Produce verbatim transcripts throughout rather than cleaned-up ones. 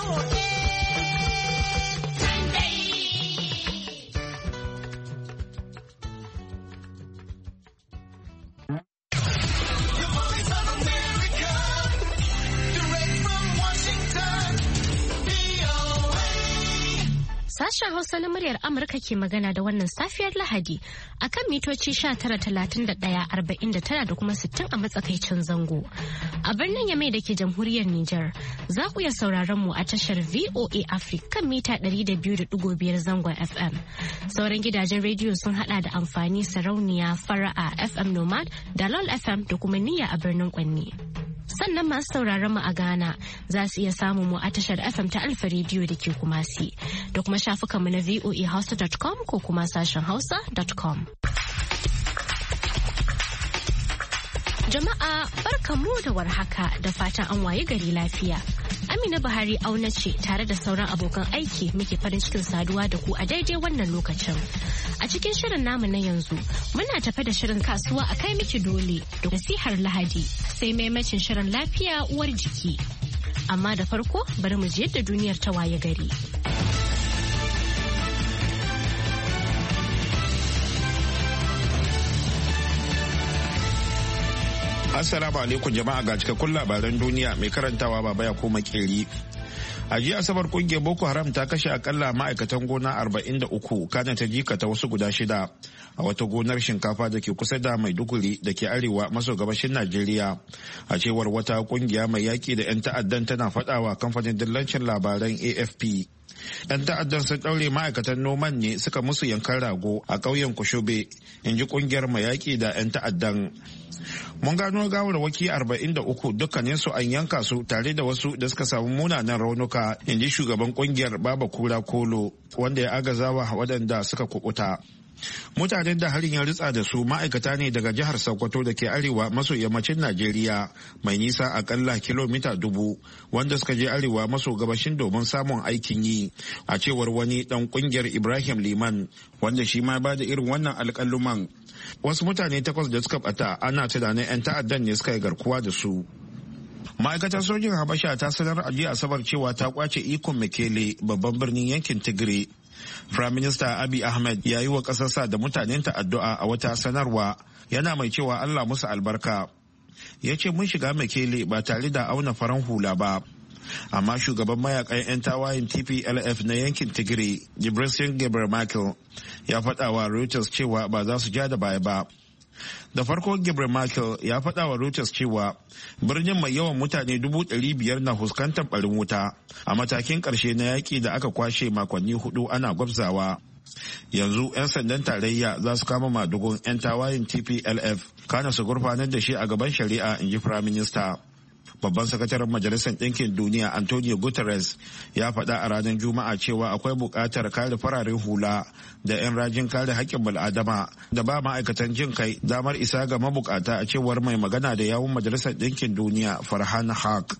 Sashen Hausa na muryar Amurka ke magana da wannan safiyar Lahadi a kan mitoci tara talatin da ɗaya arba'in da tara da kuma sittin a matsakaicin zango. A birnin Yamai da ke jamhuriyar Nijar za ku iya sauraron mu a tashar V O A Africa kan mita ɗari da biyu da ɗigo biyar zangon F M. Sauran gidajen rediyo sun hada da amfani sarauniya fara'a F M Nomad da LOL F M da kuma niyya a birnin Kwanni. Sannan masu sauraron mu a Ghana za su iya samun mu a tashar F M ta Alfa Radio da ke Kumasi da kuma shafukanmu na v o a hausa dot com ko kuma sashen hausa dot com. Jama'a barkamu da warhaka da fatan an waye gari lafiya. Amina Buhari auna ce tare da sauran abokan aiki muke farin cikin saduwa da ku a daidai wannan lokacin. A cikin shirin namu na yanzu muna tafe da shirin kasuwa a kai miki dole da nasihar Lahadi sai maimacin shirin lafiya uwar jiki. Amma da farko bari mu ji yadda duniyar ta waye gari. Assalamu alaikum jama'a ga cikakkun labaran duniya mai karantawa baba ya koma keri. A jiya Asabar kungiyar Boko Haram ta kashe akalla ma'aikatan gona arba'in da uku kana ta jikata wasu guda shida a wata gonar shinkafa da ke kusa da Maiduguri da ke arewa maso gabashin Najeriya. A cewar wata kungiya mai yaki da 'yan ta'addan tana faɗawa kamfanin dillancin labaran A F P. 'Yan ta'addan sun ɗaure ma'aikatan noman ne suka musu yankan rago a ƙauyen Kushobe, in ji kungiyar mai yaki da 'yan ta'addan. Mun gano gawarwaki arba'in da uku dukkaninsu an yanka su tare da wasu da suka samu munanan raunuka, in ji shugaban kungiyar Baba Kura Kolo wanda ya agazawa waɗanda suka kubuta. Mutanen da harin ya ritsa da su ma'aikata ne daga jihar Sokoto da ke arewa maso yammacin Najeriya mai nisa akalla kilomita dubu wanda suka je arewa maso gabashin domin samun aikin yi, a cewar wani dan kungiyar Ibrahim Liman wanda shi ma ba da irin wannan alƙaluman. Wasu mutane takwas da suka bata ana tunanin 'yan ta'addan ne suka yi garkuwa da su. Ma'aikatar sojin Habasha ta sanar a jiya Asabar cewa ta kwace ikon Mekele babban birnin yankin Tigray. Prime Minister Abiy Ahmed ya yi wa ƙasarsa da mutanenta addu'a a wata sanarwa, yana mai cewa Allah musu albarka. Ya ce mun shiga Mekele ba tare da auna faran hula ba. Amma shugaban mayakan 'yan tawayen T P L F na yankin Tigray, Debretsion Gebremichael, ya faɗa wa Reuters cewa ba za su ja da baya ba. Da farko Gebremichael ya faɗa wa Reuters cewa birnin mai yawan mutane dubu ɗari biyar na fuskantar ɓarin wuta a matakin ƙarshe na yaƙi da aka kwashe makonni hudu ana gwabzawa. Yanzu 'yan sandan tarayya za su kama madugun 'yan tawayen T P L F kana su gurfanar da shi a gaban shari'a, in ji Prime Minister. Babban sakataren Majalisar Ɗinkin Duniya Antonio Guterres ya faɗa a ranar Juma'a cewa akwai buƙatar kare fararen hula da 'yan rajin kare haƙƙin bil'adama da ba ma'aikatan jin kai damar isa ga mabukata, a cewar mai magana da yawun Majalisar Ɗinkin Duniya Farhan Haq.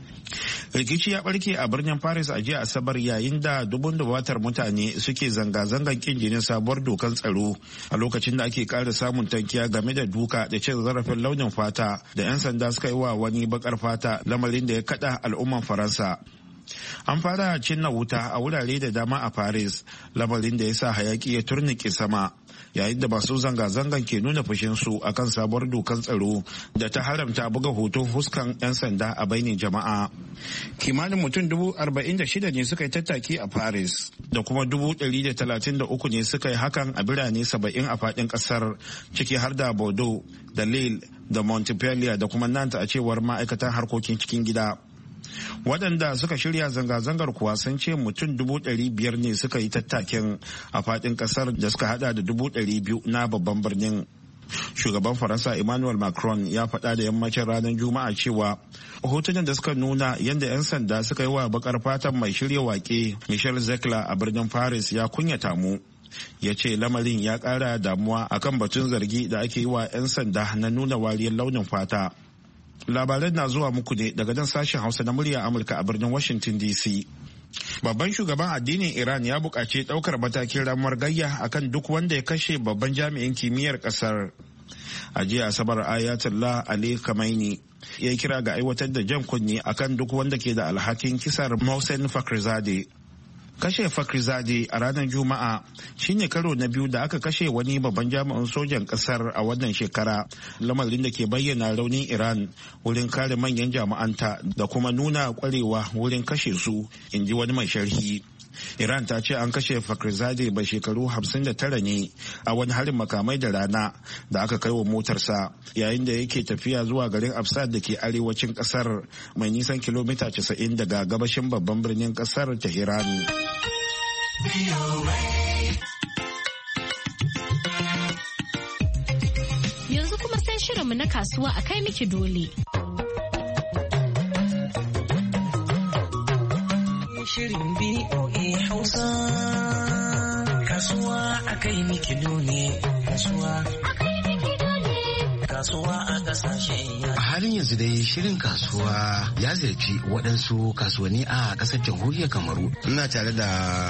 Rikici ya barke a birnin Paris a jiya Asabar yayin da dubun dubatar mutane suke zanga-zangar kin jinin sabuwar dokan tsaro a lokacin da ake ƙara samun tankiya game da duka da cin zarafin launin fata da 'yan sanda suka yi wa wani bakar fata, lamarin da ya kada al'umman Faransa. An fara cinna wuta a wurare da dama a Paris, lamarin da ya sa hayaki ya turnike sama yayin da masu zanga-zangan ke nuna fushinsu akan sabuwar dokan tsaro da ta haramta buga hoton fuskan 'yan sanda a bainin jama'a. Kimanin mutum dubu arba'in da shida ne suka yi tattaki a Paris da kuma dubu ɗari da talatin da uku ne suka yi hakan a birane saba'in a faɗin ƙasar, ciki har da Bordeaux da Lille da Montpellier da kuma Nantes, a cewar ma'aikatan harkokin cikin gida. Waɗanda suka shirya zanga-zangar kuwa sun ce mutum dubu ɗari biyar ne suka yi tattakin a faɗin ƙasar da suka hada da dubu ɗari biyu na babban birnin. Shugaban Faransa Emmanuel Macron ya faɗa da yammacin ranar Juma'a cewa hotunan da suka nuna yadda 'yan sanda suka yi wa bakar fatan mai shirya wake Michel Zecler a birnin Paris ya kunyata mu. Ya ce lamarin ya ƙara damuwa akan batun zargi da ake yi wa 'yan sanda na nuna wariyar launin fata. Labaran na zuwa muku ne daga nan sashen Hausa na murya Amurka a birnin Washington D C. Babban shugaban addinin Iran ya buƙaci ɗaukar matakin ramuwar gayya akan duk wanda ya kashe babban jami'in kimiyyar ƙasar. A jiya Asabar Ayatollah Ali Khamenei ya kira ga aiwatar da jan kunne akan duk wanda ke da alhakin kisar Mohsen Fakhrizadeh. Kashe Fakhrizadeh a ranar Juma'a shine karo na biyu da aka kashe wani babban jami'in sojan kasar a wannan shekara, lamarin da ke bayyana raunin Iran wurin kare manyan jami'anta da kuma nuna kwarewa wurin kashe su, in ji wani mai sharhi. Iran ta ce an kashe Fakhrizadeh bai shekaru hamsin da tara ne a wani harin makamai da rana da aka kai wa motarsa yayin da yake tafiya zuwa garin Afsad da ke arewacin kasar mai nisan kilomita casa'in daga gabashin babban birnin kasar Tehran. Yanzu kuma sai shirinmu na kasuwa a kai miki dole. Shirin B O A Hausa kasuwa a kai miki dole kasuwa kasuwa a kasashe. A halin yanzu dai shirin kasuwa ya ziyarci waɗansu kasuwanni a ƙasar jamhuriyar Kamaru. Ina tare da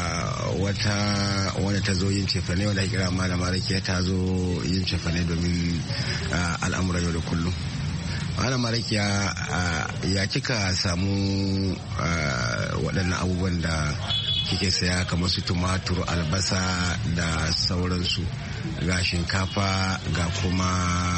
wata wanda ta zo yin cefane wanda ake kira malama Rakiya ta zo yin cefane domin al'amuran yau da kullum. Ana marakiya ya kika samu waɗannan abubuwan da kike saya kamar su tumatur, albasa da sauransu, ga shinkafa ga kuma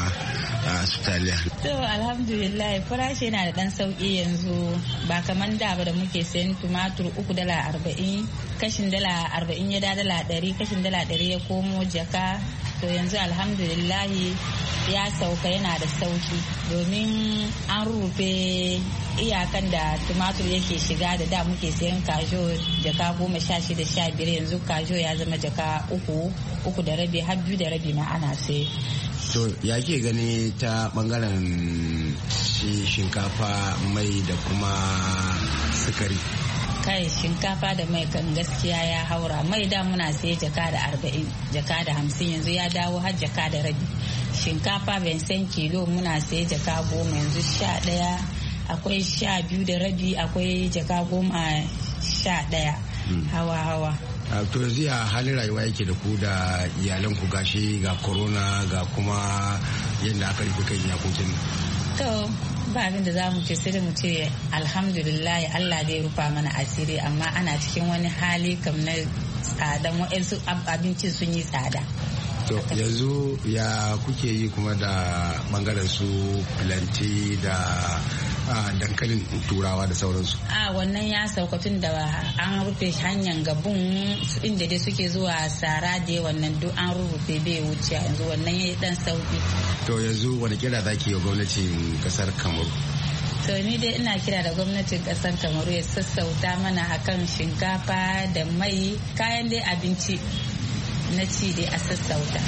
su taliya. To alhamdulillah farashi yana da ɗan sauƙi yanzu ba kamar da ba da muke sayan tumatur uku dala arba'in, kashin dala arba'in ya da dala ɗari, kashin dala ɗari ya komo jaka. To yanzu alhamdulillahi ya sauka yana da sauki domin an rufe iyakan da tumatur yake shiga da da muke sayan kajo jaka goma sha shida sha biyar yanzu kajo ya zama jaka uku uku da rabi har biyu da rabi ma ana sai. To ya ke gani ta bangaren shinkafa mai da kuma sukari? Kai shinkafa da mai kan gaskiya ya haura, mai da muna sai jaka da arba'in jaka da hamsin yanzu ya dawo har jaka da rabi. Shinkafa ban san kilo muna sai jaka goma yanzu sha ɗaya, akwai sha biyu da rabi, akwai jaka goma sha ɗaya hawa hawa. To yanzu ya halin rayuwa yake da ku da iyalan ku, gashi ga corona ga kuma yadda aka rufe kan iyakokin? To ba abin da za mu ce sai da mu ce alhamdulillah Allah dai rufa mana asiri, amma ana cikin wani hali kam na tsadan waɗansu abincin sun yi tsada. To yanzu ya kuke yi kuma da bangaren su planti da dankalin turawa da sauransu? A wannan ya sauka tun da an rufe hanyar gabun inda dai suke zuwa sara da wannan duk an rufe bai wuce yanzu wannan ya yi dan sauki. To yanzu wani kira zaki yi gwamnatin kasar Kamaru? To ni dai ina kira da gwamnatin kasar Kamaru ya sassauta mana akan shinkafa da mai kayan dai abinci na ci dai a sassauta.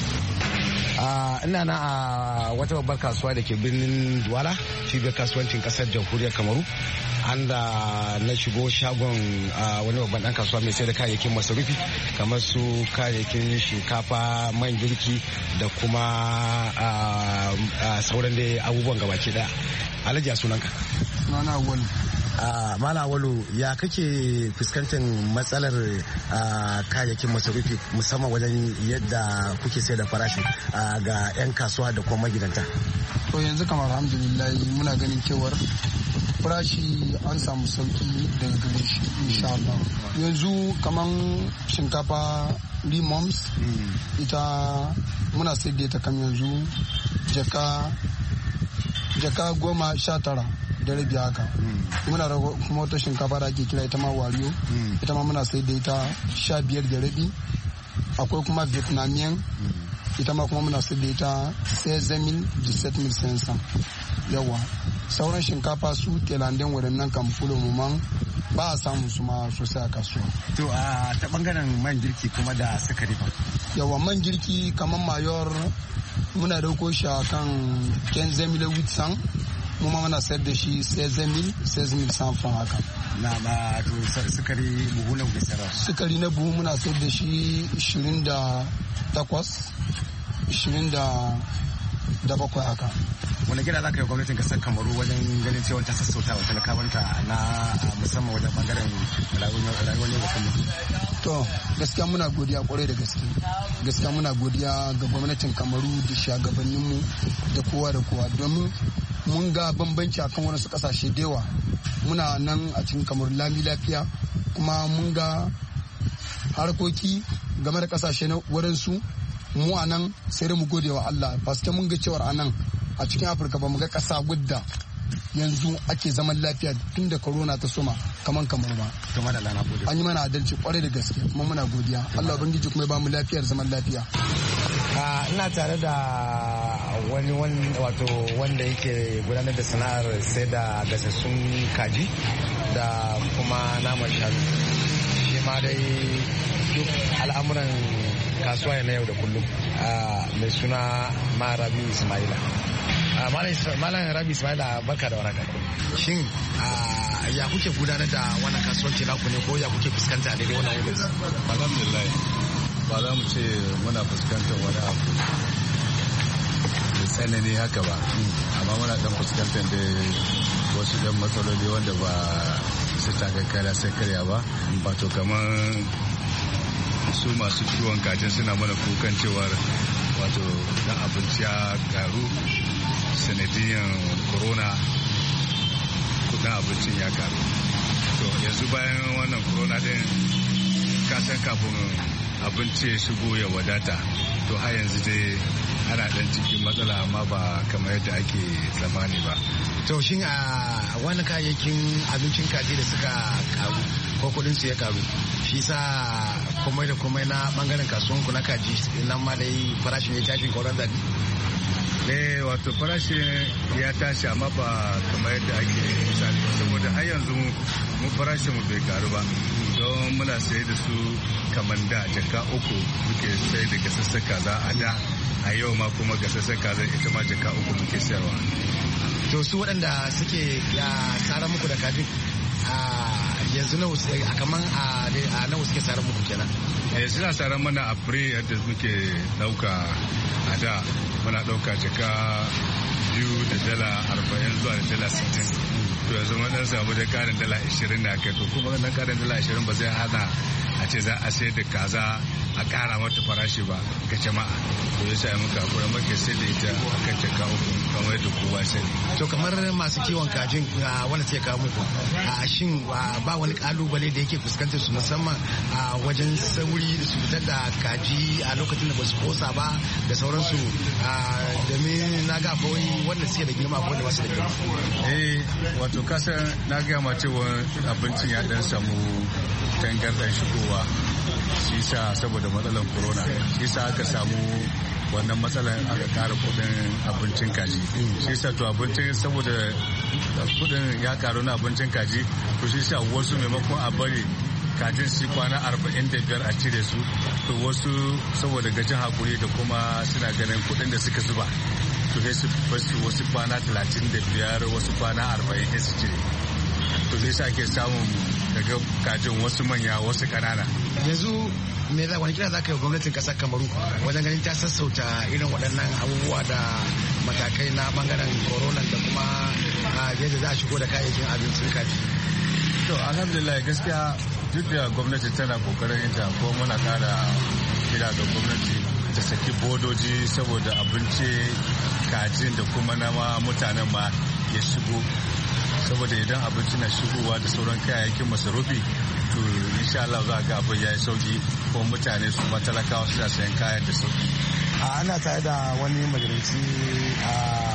Uh, ina na a uh, wata babbar kasuwa da ke birnin Duwala, cibiyar kasuwancin kasar jamhuriyar Kamaru, an da na shigo shagon uh, wani babban dan kasuwa mai sai da kayayyakin masarufi kamar su kayayyakin shinkafa, man girki da kuma uh, uh, sauran da abubuwan gabaki daya. Alhaji, sunanka? Sunana wani. Uh, Mala Walu, ya kake fuskantar matsalar uh, kayayyakin masarufi musamman wajen yadda kuke sai da farashi uh, ga 'yan kasuwa da kuma magidanta? To yanzu kamar alhamdulillah muna ganin cewar farashi an samu sauki daga gare shi insha Allah. Yanzu kamar shinkafa limons mm. ita muna sai da ita kam yanzu jaka jaka goma sha tara da rabi haka. Muna da kuma wata shinkafa da ake kira ita ma wariyo, ita ma muna sai da ita sha biyar da rabi. Akwai kuma vietnamian, ita ma kuma muna sai da ita seize mille dix-sept mille cinq cents. Yawa sauran shinkafa su telandin waɗannan kan fulo man ba a samun su ma sosai a kasuwa. To a ta bangaren man girki kuma da sukari fa? Yawa man girki kamar mayor muna dauko shi a kan quinze mille huit cents, mu ma muna sayar da shi seize mille seize mille cent francs haka. Na ba to sukari buhu na kuke sayarwa? Sukari na buhu muna sayar da shi ishirin da takwas ishirin da bakwai haka. wani gida za ka yi gwamnatin kasar Kamaru wajen ganin cewa ta sassauta wa talakawanta na musamman wajen bangaren rayuwar yau da kullum. To gaskiya muna godiya kwarai da gaske. Gaskiya muna godiya ga gwamnatin Kamaru da shugabanninmu da kowa da kowa domin mun ga bambanci akan wasu kasashe da yawa. Muna nan a cikin Kamaru lami lafiya kuma mun ga harkoki game da kasashe na wurinsu mu a nan sai da mu gode wa Allah. Paske mun ga cewar a nan a cikin Afirka ba mu ga kasa gudda yanzu ake zaman lafiya tun da corona ta soma kaman kamar ba. An yi mana adalci kwarai da gaske kuma muna godiya. Allah ubangiji kuma ya ba mu lafiyar zaman lafiya. Ina tare da wani wato wanda yake gudanar da sana'ar sai da gasassun kaji da kuma naman shanu. Shi ma dai duk al'amuran kasuwa na yau da kullum mai suna Marabi Ismaila. Malam Rabi Ismaila barka da waraka. Shin ya kuke gudanar da wannan kasuwanci naku ne ko ya kuke fuskanta daidai wannan lokaci? Alhamdulillah ba za mu ce muna fuskantar wani abu da tsanani haka ba, amma muna dan fuskantar da wasu dan matsaloli wanda ba su taka kara sai karya ba, wato kamar su masu kiwon kajin suna mana kukan cewar wato dan abinci ya karu sanadiyan corona, kudin abincin ya karu. To yanzu bayan wannan corona din kasan kafin abinci ya shigo ya wadata, to har yanzu dai ana dan cikin matsala amma ba kamar yadda ake tsammani ba. To shin a wani kayayyakin abincin kaji da suka karu ko kudin su ya karu, shi sa komai da komai na bangaren kasuwan ku na kaji nan ma dai farashin ya tashi koran zabi? Eh wato farashin ya tashi amma ba kamar yadda ake misali, saboda har yanzu mu farashin mu bai karu ba, don muna sayar da su kamar da jaka uku muke sayar da gasassan kaza a da, a yau ma kuma gasassan kaza ita ma jaka uku muke sayarwa. To su waɗanda suke ya tsara muku da kajin a yanzu nawa a kaman a nawa suke tsara muku kenan? Eh suna tsara mana a fure yadda muke dauka a da muna dauka jaka biyu da dala arba'in zuwa da dala sittin. To yanzu mun dan samu da karin dala ashirin da kai, to kuma wannan karin dala ashirin ba zai hana a ce za a sayar da kaza a kara mata farashi ba ga jama'a. To yasa muka kura muke sai da ita akan jaka uku kamar yadda kowa sai. To kamar masu kiwon kajin wanda suke kawo muku, a shin ba wani kalubale da yake fuskantar su musamman a wajen sauri da su fitar da kaji a lokacin da ba su kosa ba da sauransu, domin na ga kawai wanda suke da girma ko da ba su da girma? Eh wato kasan na gaya ma cewa abincin ya dan samu tangardan shigowa, shi sa saboda matsalar corona, shi sa aka samu wannan matsalar aka kara kudin abincin kaji. Shi sa to abincin saboda kudin ya karu na abincin kaji, to shi sa wasu maimakon a bari kajin su kwana arba'in da biyar a cire su, to wasu saboda gajin hakuri da kuma suna ganin kudin da suka zuba, to sai su basu wasu kwana talatin da biyar wasu kwana arba'in sai su cire. To sai sa ake samun daga kajin wasu manya wasu kanana. Yanzu me za wani kira za ka yi gwamnatin kasar Kamaru wajen ganin ta sassauta irin waɗannan abubuwa da matakai na bangaren corona da kuma yadda za a shigo da kayayyakin abincin kaji? To alhamdulillah gaskiya duk da gwamnati tana kokarin ita, ko muna kara kira ga gwamnati ta saki bodoji saboda abinci kajin da kuma nama mutanen ma ya shigo, saboda idan abinci na shigowa da sauran kayayyakin masarufi to insha Allah za ga abin yayi sauki ko mutane su matalakawa suna sayan kayan da sauki. Ana tare da wani majalisi a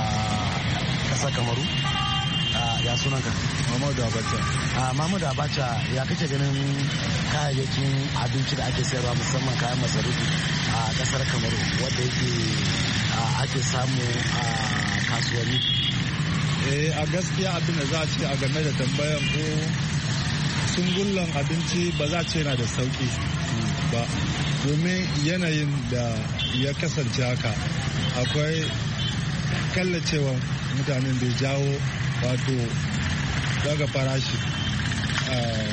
kasar Kamaru, ya sunan ka? Mahmudu Abacha. Mahmudu Abacha, ya kake ganin kayayyakin abinci da ake sayarwa musamman kayan masarufi a kasar Kamaru wanda yake ake samu a kasuwanni? Eh a gaskiya abin da za a ce a game da tambayan ko sungullan abinci ba za a ce yana da sauki ba, domin yanayin da ya kasance haka akwai kallacewa mutanen da jawo wato daga farashi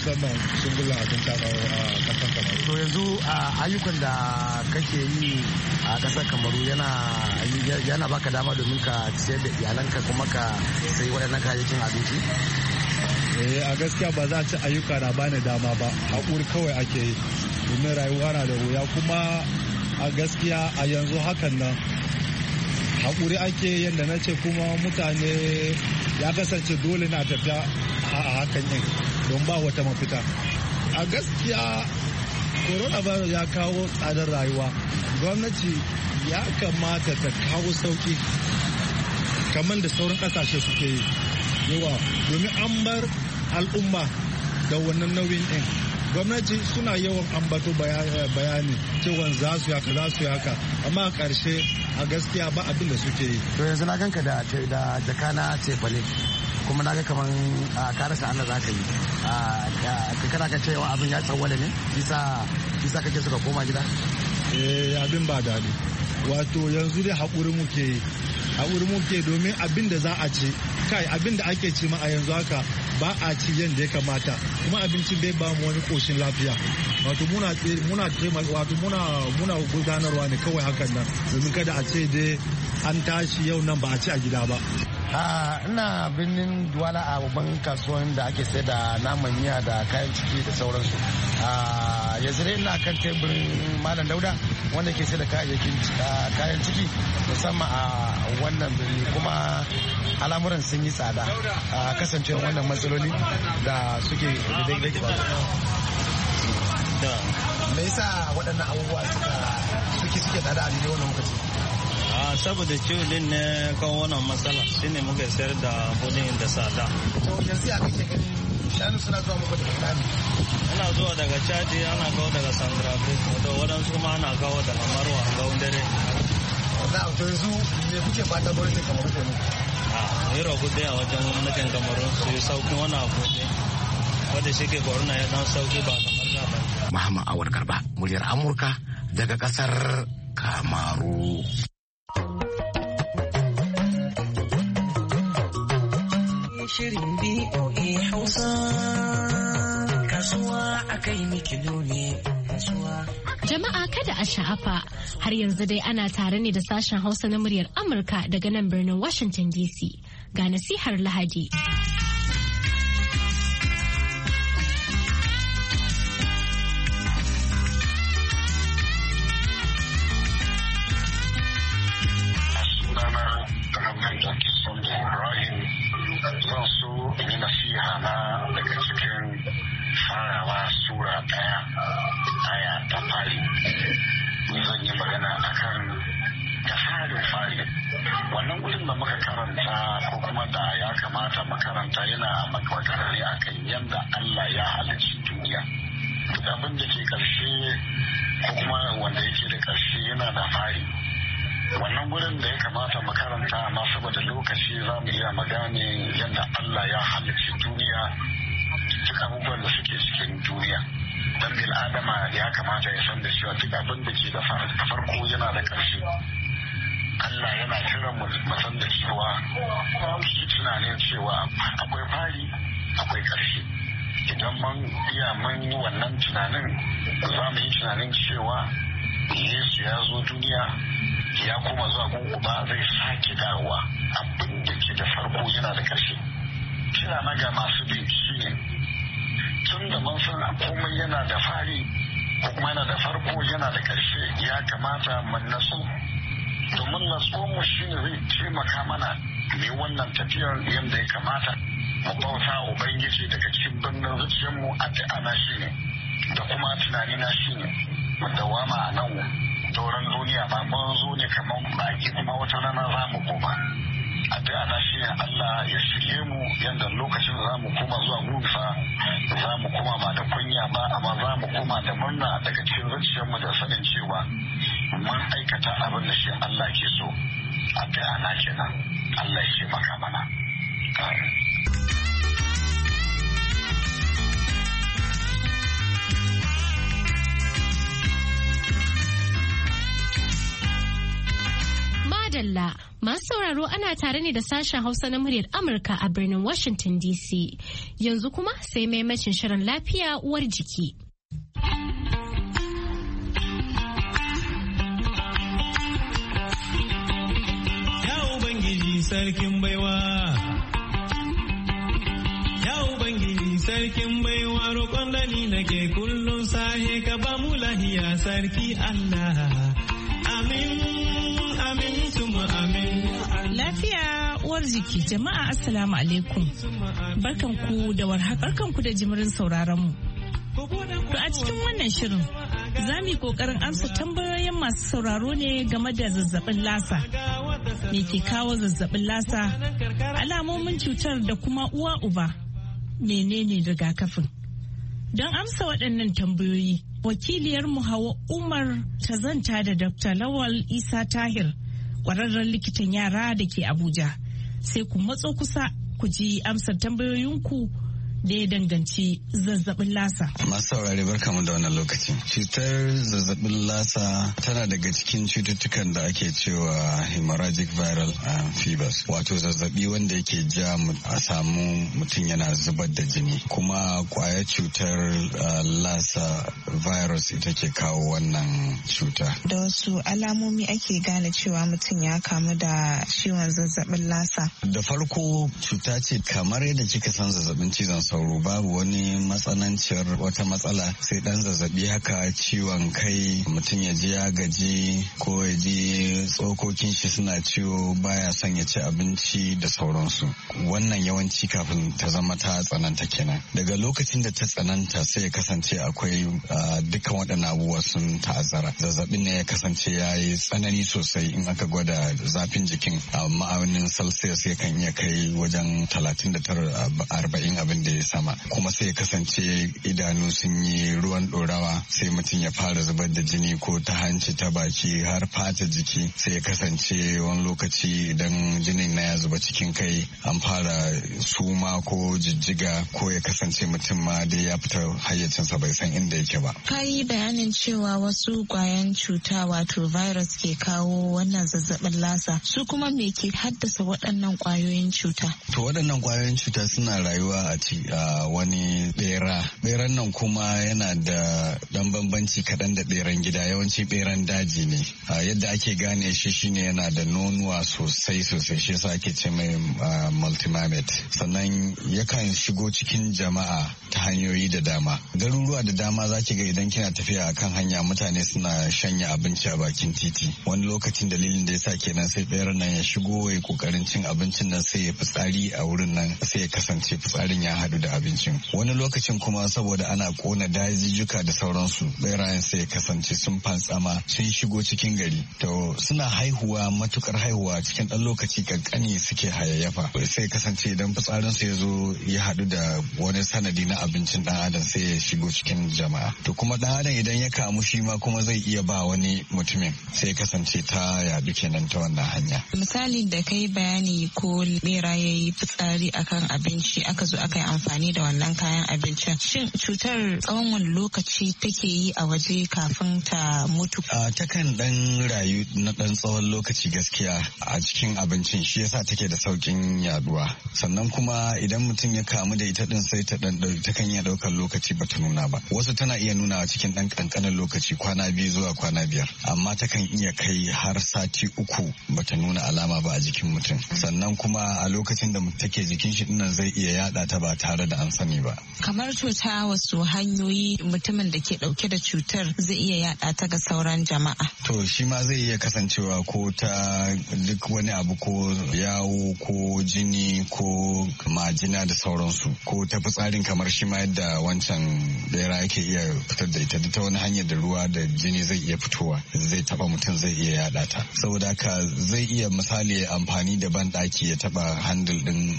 musamman sungullan abinci a kasar Kamaru. To yanzu ayyukan da kake yi a kasar Kamaru yana yana baka dama domin ka ciyar da iyalanka kuma ka sayi waɗannan kayayyakin abinci? Eh a gaskiya ba za a ci ayyuka na bani dama ba, haƙuri kawai ake yi domin rayuwa na da wuya, kuma a gaskiya a yanzu hakan nan haƙuri ake yadda na ce, kuma mutane ya kasance dole na tafiya a hakan yin don ba wata mafita. A gaskiya coronavirus ya kawo tsadar rayuwa, gwamnati ya kamata ta kawo sauki kamar da sauran ƙasashe suke yi yawa, domin an bar al'umma da wannan nauyin ɗin. Gwamnati suna yawan ambato bayani cewa za su yaka za su yaka, amma a ƙarshe a gaskiya ba abin da suke yi. To yanzu na ganka da jaka na cefale, kuma na ga kaman ka rasa Allah za ka yi. Ka kana ka cewa abin ya tsawwala ne bisa bisa kake suka koma gida? Eh abin ba daɗi. Wato yanzu dai haƙuri muke yi. Haƙuri muke domin abin da za a ci, kai abin da ake ci ma a yanzu haka ba a ci yadda ya kamata, kuma abincin bai ba mu wani koshin lafiya. Wato muna muna wato muna muna gudanarwa ne kawai hakan nan, domin kada a ce dai an tashi yau nan ba a ci a gida ba. Ina birnin Duwala a babban kasuwan da ake sayar da naman miya da kayan ciki da sauransu. Yanzu dai ina kan teburin Malam Dauda wanda ke sayar da kayayyakin kayan ciki musamman a wannan birni, kuma al'amuran sun yi tsada a kasancewa wannan matsaloli da suke da daidai ba. Me yasa waɗannan abubuwa suke suke tsada a daidai wannan lokaci? Saboda ciwo din ne kan wannan matsala shine muka sayar da kudin da tsada. To yanzu ya kake gani shanu suna zuwa muku daga ina ne? Ana zuwa daga Chadi, ana kawo daga Sandrafe, da waɗansu kuma ana kawo daga Marwa ga Wundere. Na to yanzu me kuke fata gwamnatin Kamaru ta muku? A yi rabu dai a wajen gwamnatin Kamaru su yi sauƙin wani abu ne wanda shi ke corona ya dan sauƙi ba kamar da ba. Muhammad Awal Garba, muryar Amurka daga ƙasar Kamaru. Shirin B O A Hausa kasuwa akai mikilo ne kasuwa. Jama'a kada a sha'afa, har yanzu dai ana tare ne da sashen Hausa na muryar Amurka daga nan birnin Washington D C. Ga nasihar Lahadi. Zan so yi nasiha na daga cikin farawa sura ɗaya aya ta fari. Zan yi magana akan da farin fari. Wannan wurin da muka karanta ko kuma da ya kamata makaranta yana magana ne akan yadda Allah ya halicci duniya. Duk abin da ke ƙarshe ko kuma wanda yake da ƙarshe yana da fari. Wannan gurin da ya kamata makaranta amma saboda lokaci za mu iya magane yadda Allah ya halicci duniya, duk abubuwan da suke cikin duniya. Dan bil adama ya kamata ya san da cewa duk abin da ke da farko yana da ƙarshe. Allah yana kiran mu san da cewa shi tunanin cewa akwai fari akwai ƙarshe. Idan mun iya mun yi wannan tunanin za mu yi tunanin cewa Yesu ya zo duniya ya kuma zuwa gungu ba zai sake dawowa. Abin da ke da farko yana da ƙarshe. Kira na ga masu bin shi ne tun da mun san komai yana da fari ko kuma yana da farko yana da ƙarshe, ya kamata mun nasu. Domin natsuwanmu shi ne zai taimaka mana mai wannan tafiyar yadda ya kamata mu bauta Ubangiji daga cikin birnin zuciyarmu. Addu'a shi ne da kuma tunani na shi ne mu dawama a nan doron duniya ba mun zo ne kamar baki kuma wata rana za mu koma. Addu'a na shi ne Allah ya shirye mu yadda lokacin za mu koma zuwa gunsa za mu koma ba da kunya ba, amma za mu koma da murna daga cikin zuciyarmu da sanin cewa mun aikata abin da shi Allah ke so. Addu'a na kenan. Allah ya maka mana. Madalla Masu sauraro ana tare ne da sashen Hausa na muryar Amurka a birnin Washington D C. Yanzu kuma sai maimacin shirin lafiya uwar jiki. Ya Ubangiji sarkin baiwa. Ya Ubangiji sarkin baiwa roƙon da ni nake kullum sahe ka ba mu lahiya sarki Allah. Amin, amin, tuma amin. Lafiya uwar jiki jama'a assalamu alaikum. Barkanku da warhaka, barkanku da jimirin sauraron mu. To a cikin wannan shirin za mu yi kokarin amsa tambayoyin masu sauraro ne game da zazzabin lasa. Me ke kawo zazzabin lasa? Alamomin cutar da kuma uwa uba. Menene rigakafin? Don amsa waɗannan tambayoyi, wakiliyar mu Hawa Umar ta zanta da Doctor Lawal Isa Tahir, ƙwararren likitan yara da ke Abuja. Sai ku matso kusa ku ji amsar tambayoyinku da ya danganci zazzabin lasa. Masu saurare barkamu da wannan lokacin. Cutar zazzabin lasa tana daga cikin cututtukan da ake cewa hemorrhagic viral fevers, wato zazzabi wanda yake ja a samu mutum yana zubar da jini. Kuma kwayar cutar lasa virus ita ke kawo wannan cuta. Da wasu alamomi ake gane cewa mutum ya kamu da ciwon zazzabin lasa? Da farko cuta ce kamar yadda kika san zazzabin cizon sauro, babu wani matsananciyar wata matsala, sai dan zazzabi haka, ciwon kai, mutum ya ji ya gaji ko ya ji tsokokin shi suna ciwo, baya son ya ci abinci da sauransu. Wannan yawanci kafin ta zama ta tsananta kenan. Daga lokacin da ta tsananta sai ya kasance akwai dukkan waɗannan abubuwa sun ta'azzara. Zazzabin ne ya kasance ya yi tsanani sosai, in aka gwada zafin jikin a ma'aunin celsius ya kan iya kai wajen talatin da tara arba'in abin da ya sama. Kuma sai ya kasance idanu sun yi ruwan ɗorawa, sai mutum ya fara zubar da jini ko ta hanci ta baki har fata jiki, sai ya kasance wani lokaci idan jinin na ya zuba cikin kai an fara suma ko jijjiga, ko ya kasance mutum ma dai ya fita hayyacinsa bai san inda yake ba. Ka yi bayanin cewa wasu kwayan cuta wato virus ke kawo wannan zazzabin lasa, su kuma me ke haddasa waɗannan kwayoyin cuta? To waɗannan kwayoyin cuta suna rayuwa a ci a wani bera. Beran nan kuma yana da dan bambanci kaɗan da beran gida, yawanci beran daji ne. Yadda ake gane shi shine yana da nonuwa sosai sosai, shi yasa ake ce mai multimamet. Sannan yakan shigo cikin jama'a ta hanyoyi da dama. Garuruwa da dama za ki ga idan kina tafiya akan hanya mutane suna shanya abinci a bakin titi. Wani lokacin dalilin da yasa kenan sai beran nan ya shigo ya kokarin cin abincin nan, sai ya fitsari a wurin nan, sai ya kasance fitsarin ya hadu da abincin. Wani lokacin kuma saboda ana kona dajijjuka da sauransu, berayen sai ya kasance sun fantsama sun shigo cikin gari. To suna haihuwa matukar haihuwa cikin ɗan lokaci kankani suke hayayyafa, sai kasance idan fitsarin su ya zo ya hadu da wani sanadi na abincin dan adam sai ya shigo cikin jama'a. To kuma dan adam idan ya kamu shi ma kuma zai iya ba wani mutumin, sai ya kasance ta yadu kenan ta wannan hanya. Misali da kai bayani ko bera ya yi fitsari akan abinci aka zo aka yi amfani da wannan kayan abincin, shin cutar tsawon wani lokaci take yi a waje kafin ta mutu? A takan dan rayu na dan tsawon lokaci gaskiya a cikin abincin, shi yasa take da saukin yaduwa. Sannan kuma idan mutum ya kamu da ita din sai ta dan ta kan iya daukar lokaci bata nuna ba. Wasu tana iya nuna cikin dan kankanin lokaci, kwana biyu zuwa kwana biyar, amma takan iya kai har sati uku bata nuna alama ba a jikin mutum. Sannan kuma a lokacin da take jikin shi dinnan zai iya yada ta ba tare da an sani ba. Kamar cuta wasu hanyoyi mutumin da ke dauke da cutar zai iya yada ta ga sauran jama'a? To shi ma zai iya kasancewa ko ta duk wani abu, ko yawo ko jini ko majina da sauransu, ko ta fitsarin kamar shi ma yadda wancan bera yake iya fitar da ita, ta wani hanyar da ruwa da jini zai iya fitowa zai taba mutum zai iya yada ta. Saboda haka zai iya misali amfani da ban daki ya taba handle din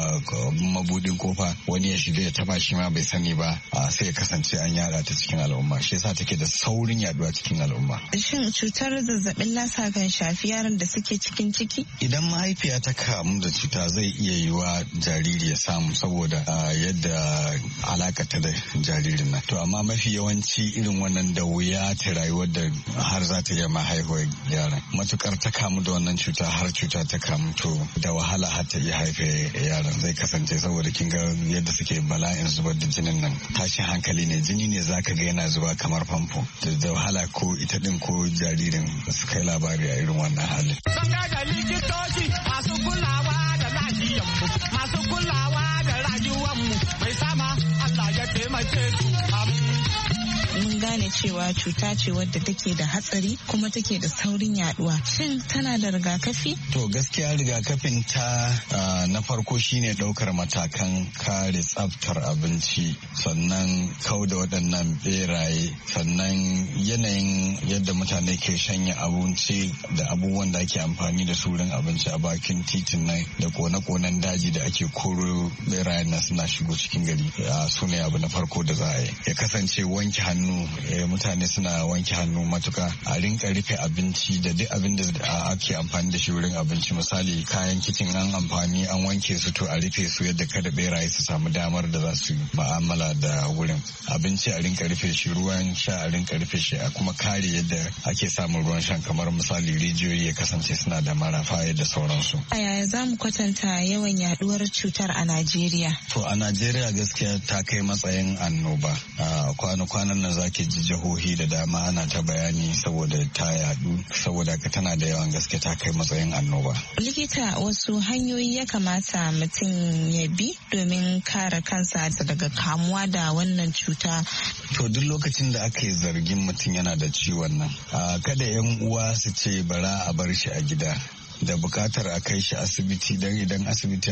mabudin kofa, wani ya shiga ya taba shi ma bai sani ba, sai ya kasance an yada ta cikin al'umma, shi yasa take da saurin yaduwa cikin al'umma. Shin cutar zazzabin lasa kan shafi yaran da suke cikin ciki? Idan mahaifiya ta kamu da cuta zai iya yiwa jariri ya samu, saboda yadda alakata da jaririn din nan. To amma mafi yawanci irin wannan da wuya ta rayuwar da har za ta iya ma haihuwar yaran. Matukar ta kamu da wannan cuta har cuta ta kamu to da wahala har ta iya haife yaran zai kasance saboda kin ga yadda suke bala'in zubar da jinin nan tashin hankali ne jini ne zaka ga yana zuba kamar famfo da wahala ko ita din ko jaririn su kai labari a irin wannan halin. Sanga likitoci masu kulawa da lahiyanmu masu kulawa da rayuwanmu mai sama Allah ya taimake su. Mun gane cewa cuta ce wadda take da hatsari kuma take da saurin yaduwa. Shin tana da rigakafi? To gaskiya rigakafin ta uh, na farko shine daukar matakan kare tsaftar abinci sannan kau da waɗannan beraye sannan yanayin yadda mutane ke shanya abinci da abubuwan da ake amfani da su wurin abinci a bakin titin nan da kone-konen daji da ake koro berayen nan suna shigo cikin gari uh, su ne abu na farko da za a yi. Ya kasance wanke hannu Eh, mutane suna wanke hannu matuka a rinka rufe abinci da duk abin da ake amfani da shi wurin abinci misali kayan kicin an amfani an wanke su to a rufe su yadda kada beraye su samu damar da za su ma'amala da wurin abinci a rinka rufe shi ruwan sha a rinka rufe shi a kuma kare yadda ake samun ruwan shan kamar misali rijiyoyi ya kasance suna da marafa da sauransu. A yaya za mu kwatanta yawan yaduwar cutar a Najeriya? To a Najeriya gaskiya ta kai matsayin annoba a kwana-kwanan nan zaki ji jihohi da dama ana ta bayani saboda ta yadu saboda ka tana da yawan gaske ta kai matsayin annoba. Likita wasu hanyoyi ya kamata mutum ya bi domin kare kansa daga kamuwa da wannan cuta? To duk lokacin da aka yi zargin mutum yana da ciwon nan kada yan uwa su ce bara a bar shi a gida. Da bukatar a kai shi asibiti don idan asibiti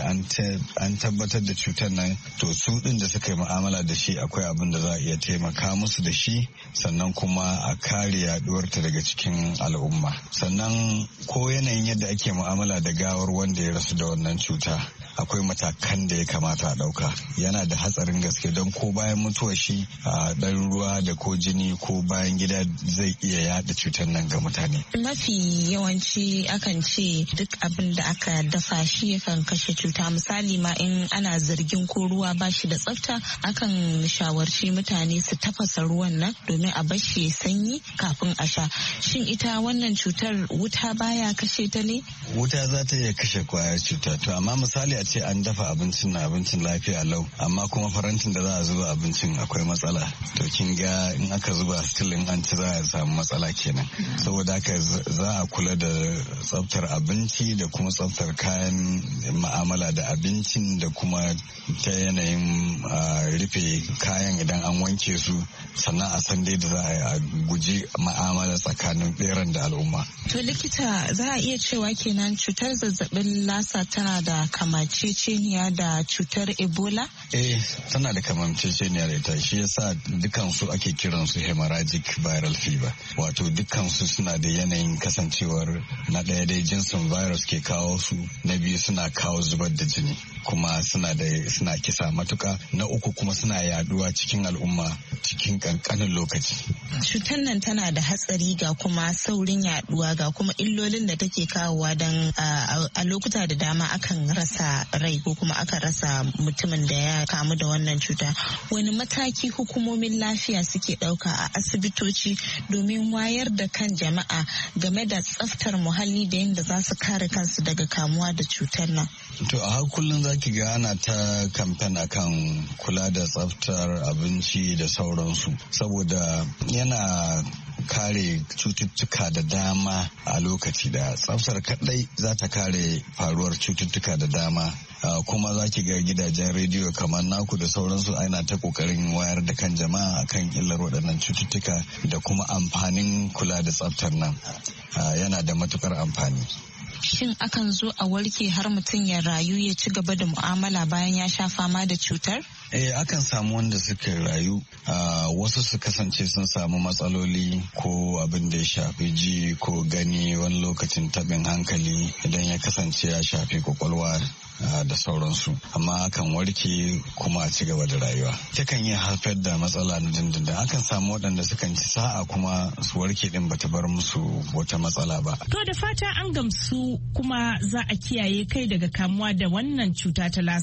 an tabbatar da cutar nan to su din da suka yi mu'amala da shi akwai abin da za a iya taimaka musu da shi sannan kuma a kare yaduwarta daga cikin al'umma sannan ko yanayin yadda ake mu'amala da gawar wanda ya rasu da wannan cuta akwai matakan da ya kamata a ɗauka yana da hatsarin gaske don ko bayan mutuwar shi a ɗan ruwa da ko jini ko bayan gida zai iya yada cutar nan ga mutane. Mafi yawanci akan ce duk abin da aka dafa shi yakan kashe cuta misali ma in ana zargin ko ruwa ba shi da tsafta akan shawarci mutane su tafasa ruwan nan domin a bashi sanyi kafin a sha. Shin ita wannan cutar wuta baya kashe ta ne? Wuta za ta iya kashe kwayar cuta to amma misali a ce an dafa abincin na abincin lafiya lau amma kuma farantin da za a zuba abincin akwai matsala to kin ga in aka zuba still in an ci za a samu matsala kenan saboda haka za a kula da tsaftar abinci da kuma tsaftar kayan ma'amala da abincin da kuma ta yanayin rufe kayan idan an wanke su sannan a san dai da za a guji ma'amala tsakanin beran da al'umma. To likita za a iya cewa kenan cutar zazzabin lasa tana da kamanceceniya da cutar ebola? Eh tana da kamanceceniya da ita shi yasa dukansu ake kiransu hemorrhagic viral fever wato dukansu suna da yanayin kasancewar na ɗaya dai jinsin virus ke kawo su na biyu suna kawo zubar da jini kuma suna da suna kisa matuka na uku kuma suna yaduwa cikin al'umma cikin kankanin lokaci. Cutar nan tana da hatsari ga kuma saurin yaduwa ga kuma illolin da take kawowa don a lokuta da dama akan rasa rai ko kuma aka rasa mutumin da ya kamu da wannan cuta. Wani mataki hukumomin lafiya suke ɗauka a asibitoci domin wayar da kan jama'a game da tsaftar muhalli da yadda za su kare kansu daga kamuwa da cutar nan? To a har kullum zaki ga ana ta kamfen akan kula da tsaftar abinci da sauransu saboda yana kare cututtuka da dama a lokaci da tsaftar kadai za ta kare faruwar cututtuka da dama uh, kuma za ki ga gidajen rediyo kamar naku da sauransu ana ta kokarin wayar da kan jama'a kan illar waɗannan cututtuka da kuma amfanin kula da tsaftar nan uh, yana da matukar amfani. Shin akan zo a warke har mutum ya rayu ya ci gaba da mu'amala bayan ya sha fama da cutar? Eh akan samu wanda suka rayu uh, wasu su kasance sun samu matsaloli ko abin da ya shafi ji ko gani wani lokacin tabin hankali idan ya kasance ya shafi kwakwalwa uh, da sauransu amma akan warke kuma a ci gaba da rayuwa. Takan yi haifar da matsala na dindindin akan samu waɗanda sukan ci sa'a kuma su warke din bata bar musu wata matsala ba. To da fata an gamsu kuma za a kiyaye kai daga kamuwa da wannan cuta ta lasa.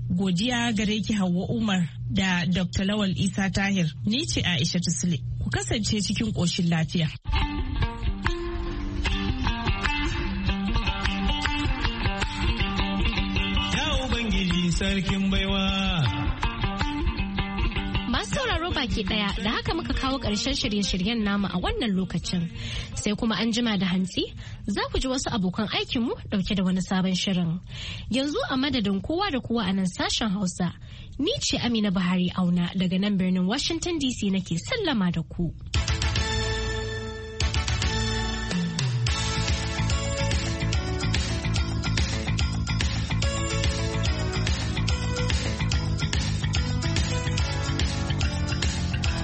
Godiya gare ki Hauwa Umar da Doctor Lawal Isa Tahir. Ni ce Aisha Tusle. Ku kasance cikin ƙoshin lafiya. Ya Ubangiji sarkin baiwa. Baki daya da haka muka kawo ƙarshen shirye-shiryen namu a wannan lokacin sai kuma an jima da hantsi za ku ji wasu abokan aikinmu dauke da wani sabon shirin. Yanzu a madadin kowa da kowa a nan sashen Hausa ni ce Amina Buhari Auna daga nan birnin Washington D C nake sallama da ku.